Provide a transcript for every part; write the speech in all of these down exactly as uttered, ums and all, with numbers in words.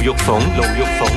玉鳳，盧玉鳳，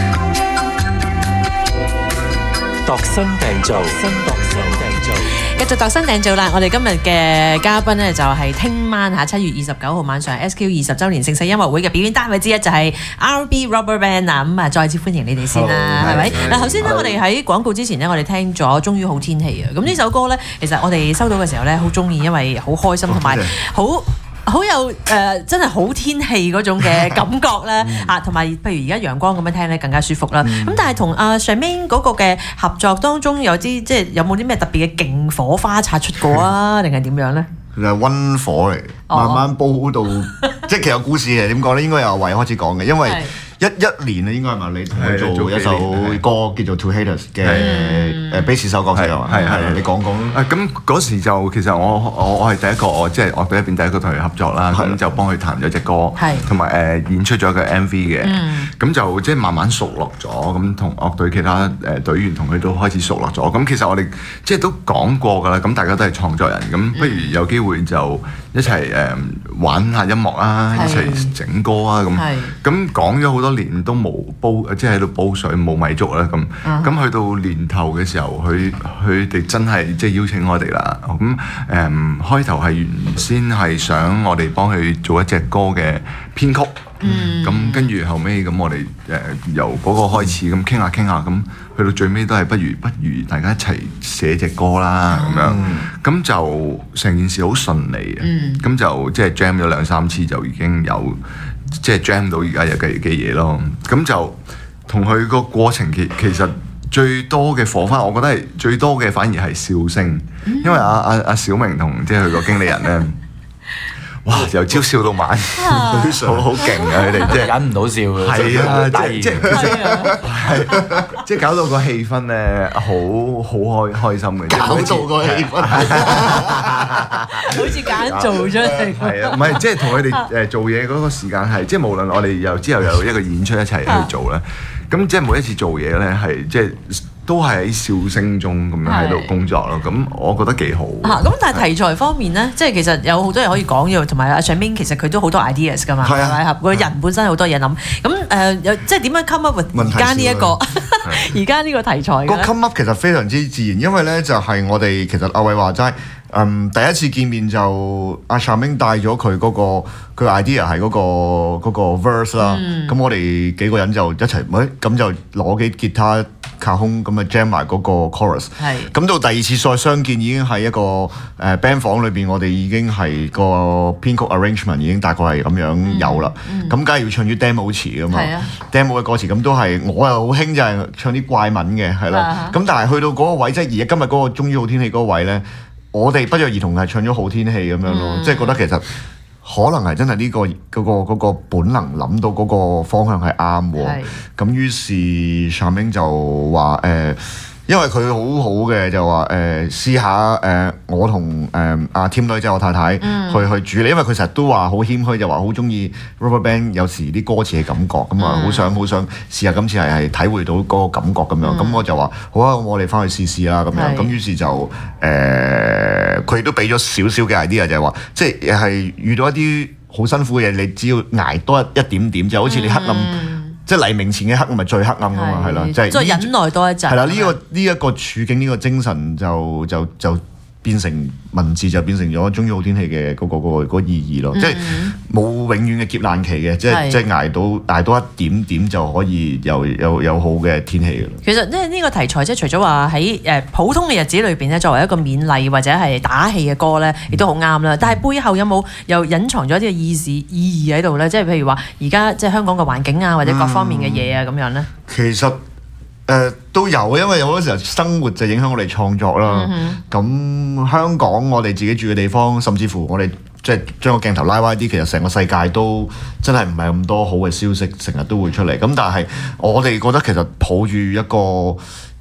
度身訂造，新度身訂造。 繼續度身訂造啦！我哋今日嘅嘉賓呢，就係聽晚嚇七月二十九號晚上 S Q 二十週年盛世音樂會嘅表演單位之一，就係 R B RubberBand 啊！咁啊，再次歡迎你哋先啦，係咪？嗱，頭先呢，我哋喺廣告之前呢，我哋聽咗《終於好天氣》啊！咁呢首歌呢，其實我哋收到嘅時候呢，好中意，因為好開心同埋好。好有誒、呃，真係好天氣嗰種嘅感覺咧啊，同埋譬如而家陽光咁樣聽咧，更加舒服啦。咁、嗯、但係同阿 Charmaine 嗰個嘅合作當中有啲即係有冇啲咩特別嘅勁火花擦出過啊？定係點樣咧？ 其實係溫火嚟，慢慢煲到，即係其實故事係點講咧？應該由維開始講嘅，因為一一年咧應該係咪你同佢做一首歌叫做 To Haters 嘅誒 bass 手角色啊嘛？係係，你講講。 啊咁嗰時就其實我我我係第一個，我即係樂隊入邊第一個同佢合作啦，咁就幫佢彈咗隻歌，同埋誒演出咗個 M V 嘅，咁就即係慢慢熟絡咗，咁同樂隊其他誒隊員同佢都開始熟絡咗。咁其實我哋即係都講過㗎啦，咁大家都係創作人，咁不如有機會就一齊誒玩下音樂啊，一齊整歌啊咁。咁講咗好多年都冇煲，即係喺度煲水冇米粥啦咁。咁去到年頭嘅時候，佢佢哋真係即係邀請我哋啦。咁誒開頭係原先係想我哋幫佢做一隻歌嘅編曲。咁跟住後尾咁我哋誒由嗰個開始咁傾下傾下咁，去到最尾都係不如不如大家一齊寫隻歌啦咁樣。咁就成件事好順利嘅。咁就即係 jam 咗兩三次就已經有。即係 jam 到而家有嘅嘅嘢咯，咁就同佢個過程其其實最多嘅火花，我覺得係最多嘅反而係笑聲，因為阿阿阿小明同即係佢個經理人咧，哇由朝笑到晚，好好勁啊！佢哋即係忍唔到笑嘅， 係啊，即即係即係搞到個氣氛咧，好好開開心嘅， 搞到個氣氛， 好似揀做出嚟。 係啊，唔係即係同佢哋誒做嘢嗰個時間係，即係無論我哋又之後有一個演出一齊去做咧，咁即係每一次做嘢咧係即係。都係喺笑聲中咁樣喺度工作咯，咁我覺得幾好。 嚇、啊！咁但係題材方面咧，即係其實有好多嘢可以講嘅，同埋阿 Charmaine 其實佢都好多 ideas 噶嘛，係咪？合個人本身好多嘢諗。咁誒有即係點樣 come up with 而家呢一個而家呢個題材個 come up 其實非常之自然，因為咧就係我哋其實阿偉話齋。嗯，第一次見面就阿 Charmaine 帶咗佢嗰個佢 idea 係嗰、嗰個嗰個 verse 啦，咁、嗯、我哋幾個人就一齊，喂咁就攞幾吉他卡空咁啊 jam 埋嗰個 chorus，咁到第二次再相見已經係一個誒、呃、band 房裏邊，我哋已經係個編曲 arrangement 已經大概係咁樣有啦，咁梗係要唱啲 demo 詞噶嘛、啊、demo 嘅歌詞咁都係我又好興就係唱啲怪文嘅係啦，咁、uh-huh. 但係去到嗰個位即係而家今日嗰個終於好天氣嗰個位咧。我哋不約而同係唱咗好天氣咁樣咯，即係覺得其實可能係真係呢、呢個嗰、嗰個嗰個本能諗到嗰個方向係啱喎。咁於是 Charmaine 就話誒、呃，因為佢好好嘅就話誒、呃、試下誒、呃、我同誒阿 Tim 女即係我太太、嗯、去去處理，因為佢成日都話好謙虛，就話好中意 RubberBand 有時啲歌詞嘅感覺咁啊，好、嗯、想好想試下今次係係體會到嗰個感覺咁樣。咁、嗯、我就話好啊，我哋翻去試試啦咁樣。咁於是就誒佢都俾咗少少嘅 idea，就係話即係係遇到一啲好辛苦嘅嘢，你只要捱多一一點點，就好似你黑暗。嗯即係黎明前嘅黑暗咪最黑暗㗎嘛，係啦，即係再忍耐多一陣。係啦，呢、呢個呢一、呢個處境，呢、呢個精神就就就變成文字，就變成咗終於好天氣嘅嗰、嗰個嗰、嗰個嗰個、意義咯。嗯、即係冇永遠嘅劫難期嘅，即係即係捱到捱多一點點就可以有有有好嘅天氣㗎啦。 其實呢呢個題材即係除咗話喺誒普通嘅日子裏邊咧，作為一個勉勵或者係打氣嘅歌咧，亦都好啱啦。但係背後有冇又隱藏咗一啲意思意義喺度咧？即係譬如話而家即係香港嘅環境啊，或者各方面嘅嘢啊咁樣咧。 其實誒、呃、都有，因為有好多時候生活就影響我哋創作啦。咁、嗯、香港我哋自己住嘅地方，甚至乎我哋即係將個鏡頭拉歪啲，其實成個世界都真係唔係咁多好嘅消息，成日都會出嚟。咁但係我哋覺得其實抱住一個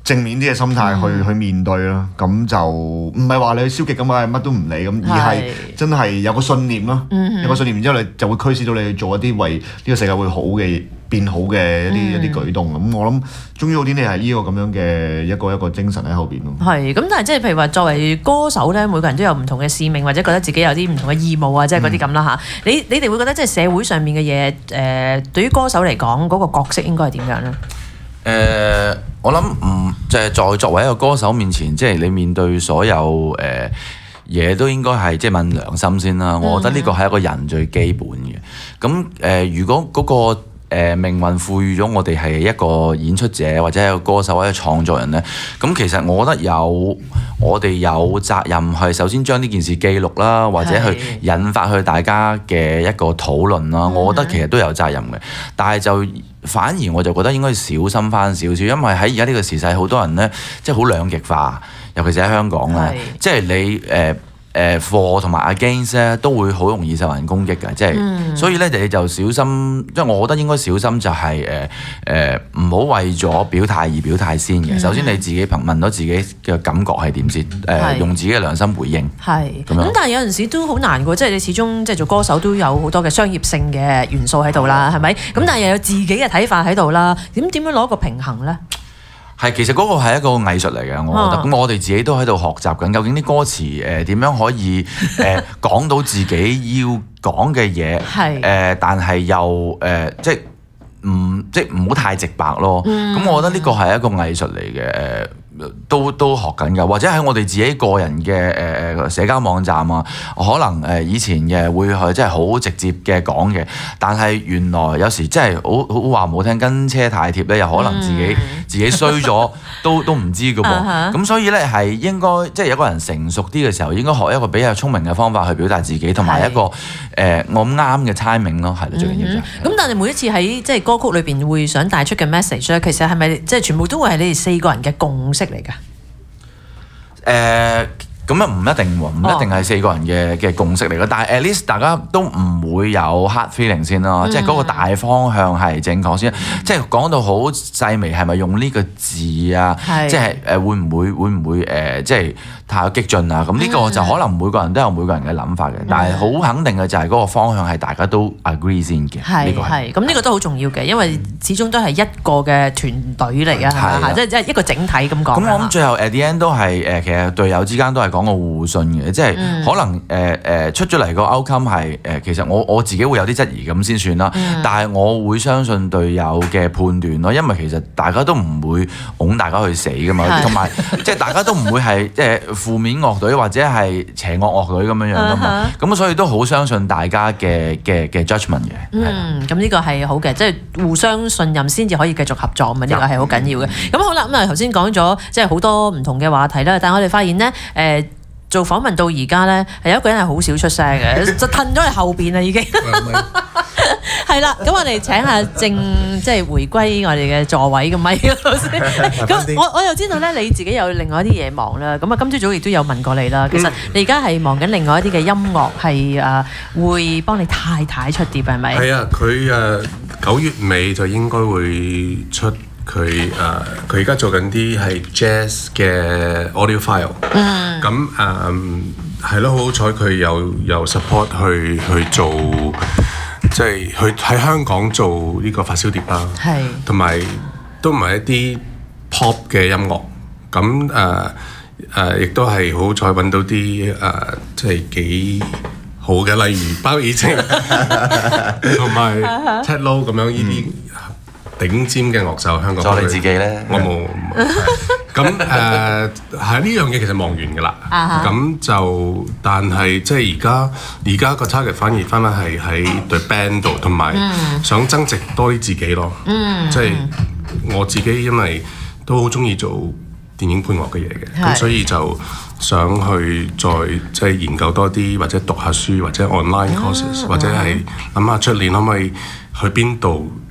正面啲嘅心態去、嗯、去面對啦，咁就唔係話你消極咁啊，乜都唔理咁，而係真係有個信念咯，嗯、有個信念，然之後你就會驅使到你去做一啲為呢個世界會好嘅變好嘅一啲、嗯、一啲舉動。咁我諗終於好天氣係呢個咁樣嘅一個一個精神喺後邊咯。係， 咁但係即係譬如話作為歌手咧，每個人都有唔同嘅使命，或者覺得自己有啲唔同嘅義務啊，即係嗰啲咁啦嚇。你你哋會覺得即係社會上面嘅嘢，誒、呃、對於歌手嚟講嗰個角色應該係點樣咧？誒、 呃，我諗唔就係在作為一個歌手面前，即係你面對所有誒嘢、呃、都應該係即係問良心先啦。我覺得呢個係一個人最基本嘅。咁誒、呃，如果嗰、嗰個誒命運賦予咗我哋係一個演出者或者係一個歌手或者創作人呢，咁其實我覺得有我哋有責任係首先將呢件事記錄啦，或者去引發去大家嘅一個討論啦。我覺得其實都有責任嘅，但係就反而我就覺得應該小心翻少少，因為喺而家呢個時勢，好多人呢，即係好兩極化，尤其是喺香港啦，即係你誒。呃誒 for 同埋 against 咧都會好容易受人攻擊嘅，即係、嗯、所以咧你就小心，即係我覺得應該小心就係誒誒唔好為咗表態而表態先嘅。嗯、首先你自己問問到自己嘅感覺係點先，誒、呃、用自己嘅良心回應。係咁樣。咁但係有陣時都好難嘅，即係你始終即係做歌手都有好多嘅商業性嘅元素喺度啦，係咪？咁但係又有自己嘅睇法喺度啦，點點樣攞個平衡咧？係，其實嗰個係一個藝術嚟嘅，我覺得。咁、啊、我哋自己都喺度學習緊，究竟啲歌詞誒點、呃、樣可以誒講、呃、到自己要講嘅嘢，誒、呃，但係又誒、呃、即係唔即係唔好太直白咯。咁、嗯、我覺得呢個係一個藝術嚟嘅。呃都都學緊㗎，或者喺我哋自己個人嘅誒誒社交網站啊，可能誒以前嘅會係真係好直接嘅講嘅，但係原來有時真係好好話唔好聽，跟車太貼咧，又可能自己、嗯、自己衰咗都都唔知㗎噃。咁、uh huh. 所以咧係應該即係有個人成熟啲嘅時候，應該學一個比較聰明嘅方法去表達自己，同埋一個誒是、呃、我啱嘅 timing 咯，係最緊要就係。咁、嗯、但係每一次喺即係歌曲裏邊會想帶出嘅 message 咧，其實係咪即係全部都會係你哋四個人嘅共識嚟㗎？誒咁啊唔一定喎，唔一定係四個人嘅嘅共識嚟嘅，但係 at least 大家都唔會有 hard feeling 先咯，嗯、即係嗰個大方向係正確先，嗯、即係講到好細微係咪用呢個字啊？是即係誒會唔會會唔會誒、呃、即係太激進啊？咁呢個就可能每個人都有每個人嘅諗法嘅，嗯、但係好肯定嘅就係嗰個方向係大家都 agree 先嘅。係係咁呢個都好重要嘅，因為始終都係一個嘅團隊嚟嘅，係嘛？即係即係一個整體咁講。咁我諗最後 at the end 都係誒，其實隊友之間都係講個互信嘅，即係可能誒誒、呃呃、出咗嚟個 outcome 係誒，其實我我自己會有啲質疑咁先算啦。嗯、但係我會相信隊友嘅判斷咯，因為其實大家都唔會擁大家去死噶嘛，同埋即係大家都唔會係即係負面樂隊或者係邪惡樂隊咁樣樣噶嘛。咁、uh huh. 所以都好相信大家嘅嘅嘅 judgment 嘅。嗯，咁呢個係好嘅，即係互相信任先至可以繼續合作嘛。呢、呢個係好緊要嘅。咁、嗯、好啦，咁啊頭先講咗即係好多唔同嘅話題啦，但係我哋發現咧誒。呃做訪問到而家咧，係有一個人係好少出聲嘅，就褪咗喺後邊啦已經。係啦，咁我哋請下正即係回歸我哋嘅座位嘅咪嗰度先。咁我我又知道咧，你自己有另外一啲嘢忙啦。咁啊，今朝早亦都有問過你啦。其實你而家係忙緊另外一啲嘅音樂，係誒會幫你太太出碟係咪？係啊， 佢誒九月尾就應該會出。佢誒佢而家做緊啲係 jazz 嘅 audio file，咁誒係咯，好好彩佢有有 support 去去做，即係去喺香港做呢個發燒碟啦，同埋是都唔係一啲 pop 嘅音樂，咁誒誒亦都係好彩揾到啲誒、呃、即係幾好嘅，例如包以清同埋 Ted Lo 咁樣呢啲。頂尖嘅樂手，香港。 做你自己咧， 我冇。咁誒，係呢樣嘢其實忙完㗎啦。咁、uh huh. 就，但係即係而家，而家個 target 反而翻返係喺對 band 度，同埋想增值多啲自己咯。即係、mm. 我自己，因為都好中意做電影配樂嘅嘢嘅，咁、mm. 所以就想去再即係研究多啲，或者讀下書，或者 online courses，、mm. 或者係諗下出年可唔可以去邊度。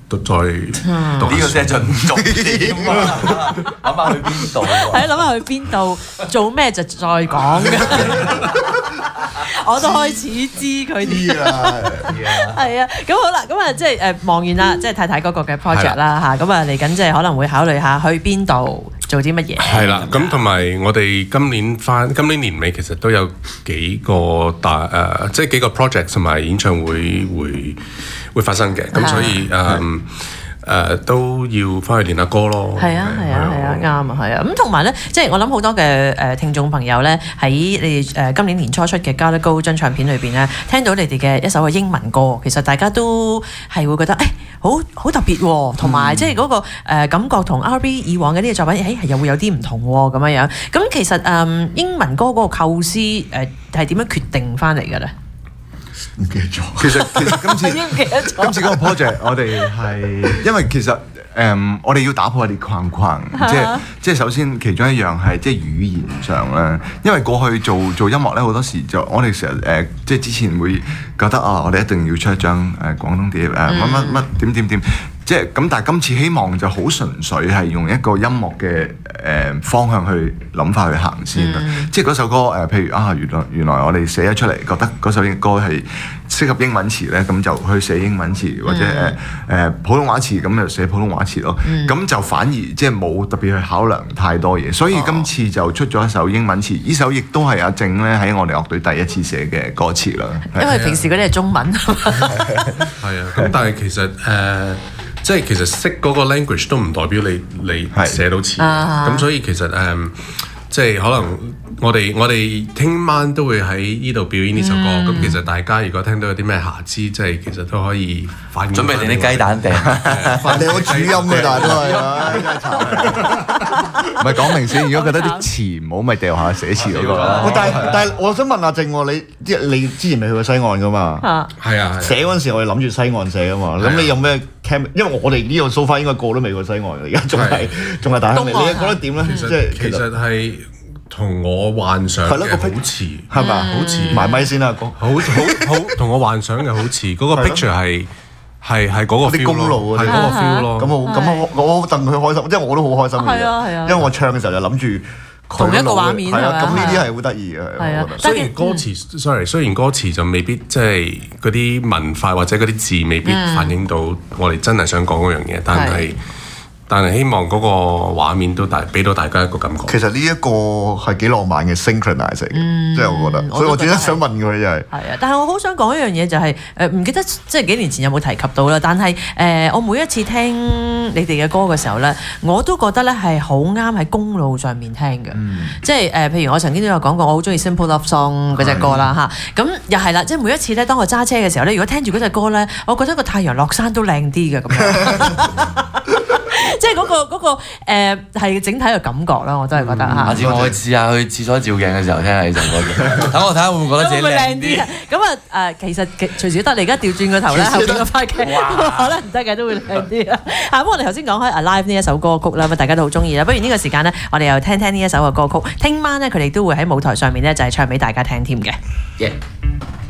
都再讀呢個先係盡重點啊！諗下去邊度？ 係諗下去邊度做咩就再講嘅。我都開始知佢啲啊， 係啊，咁好啦，咁啊即係誒忙完啦，即係太太嗰個嘅 project 啦嚇，咁啊嚟緊即係可能會考慮下去邊度做啲乜嘢。 係啦，咁同埋我哋今年翻今年年尾其實都有幾個大誒、呃，即係幾個 project 同埋演唱會會會發生嘅，咁所以誒。誒、呃、都要翻去練下歌咯。 係啊係啊係啊啱啊係啊咁同埋咧，即係我諗好多嘅誒聽眾朋友咧喺你哋誒今年年初出嘅《Gala Gold》張唱片裏邊咧，聽到你哋嘅一首嘅英文歌，其實大家都係會覺得誒好好特別喎，同埋即係嗰個誒感覺同 R B 以往嘅呢個作品誒又會有啲唔同喎咁樣樣。咁其實誒英文歌嗰個構思誒係點樣決定翻嚟嘅咧？ 唔記得咗。 其實其實今次今次嗰個 project 我哋係因為其實誒、嗯、我哋要打破一啲框框，即係即係首先其中一樣係即係語言上咧，因為過去做做音樂咧好多時就我哋成日誒即係之前會覺得啊我哋一定要出一張誒、呃、廣東碟誒乜乜乜點點點。即係咁，但係今次希望就好純粹係用一個音樂嘅誒、呃、方向去諗法去行先啦。嗯、即係嗰首歌誒、呃，譬如啊，原來原來我哋寫咗出嚟，覺得嗰首歌係適合英文詞咧，咁就去寫英文詞，或者誒誒、呃呃、普通話詞，咁就寫普通話詞咯。咁、嗯、就反而即係冇特別去考量太多嘢，所以今次就出咗一首英文詞。呢首亦都係阿正咧喺我哋樂隊第一次寫嘅歌詞啦。 因為平時嗰啲係中文。 係啊，咁但係其實誒。呃即係其實識嗰個 language 都唔代表你你寫到詞，咁是所以其實誒、嗯，即係可能我哋我哋聽晚都會喺呢度表演呢首歌，咁、嗯、其實大家如果聽到有啲咩瑕疵，即係其實都可以反映。準備定啲雞蛋訂， 你個主音啊，但係都係啊， 唔係講明先。如果覺得啲詞唔好，咪掉下寫詞嗰個啦。 但係但係，我想問阿正喎，你即係你之前未去過西岸噶嘛？ 係啊， 寫嗰陣時我哋諗住西岸寫噶嘛。咁你有咩 cam？因為我哋呢個 so far 應該個都未過西岸，而家仲係仲係大鄉里。你覺得點咧？ 其實其實係。同我幻想嘅好似， 係咪？ 好似埋咪先啦，哥。 好好好，同我幻想嘅好似，嗰個 picture 係係係嗰個 feel 咯，係嗰個 feel 咯。 咁我咁我我戥佢開心，即係我都好開心嘅。係啊係啊。因為我唱嘅時候就諗住同一個畫面係啊。 咁呢啲係好得意嘅。係啊。 雖然歌詞，sorry，雖然歌詞就未必即係嗰啲文化或者嗰啲字未必反映到我哋真係想講嗰樣嘢，但係。但係希望嗰個畫面都大俾到大家一個感覺。 其實呢一個係幾浪漫嘅 synchronizing，即係我覺得。所以我專登想問佢就係。係啊，但係我好想講一樣嘢就係誒唔記得即係幾年前有冇提及到啦。但係誒、呃、我每一次聽你哋嘅歌嘅時候咧，我都覺得咧係好啱喺公路上面聽嘅。嗯、即係誒、呃，譬如我曾經都有講過，我好中意 Simple Love Song 嗰隻歌啦嚇。咁又係啦，即係每一次咧，當我揸車嘅時候咧，如果聽住嗰隻歌咧，我覺得個太陽落山都靚啲嘅咁樣。即係嗰、那個嗰、那個誒係、呃、整體嘅感覺啦，我真係覺得嚇。 下次我去試下去廁所照鏡嘅時候聽下呢首歌嘅，等我睇下會唔會覺得自己靚啲。 咁啊誒，其實隨時都得，你而家調轉個頭咧，後邊個塊鏡可能唔得嘅，都會靚啲啊。嚇！咁我哋頭先講開 Alive 呢一首歌曲啦，咁大家都好中意啦。不如呢個時間咧，我哋又聽聽呢一首嘅歌曲。聽晚咧，佢哋都會喺舞台上面咧，就係唱俾大家聽添嘅。Yeah.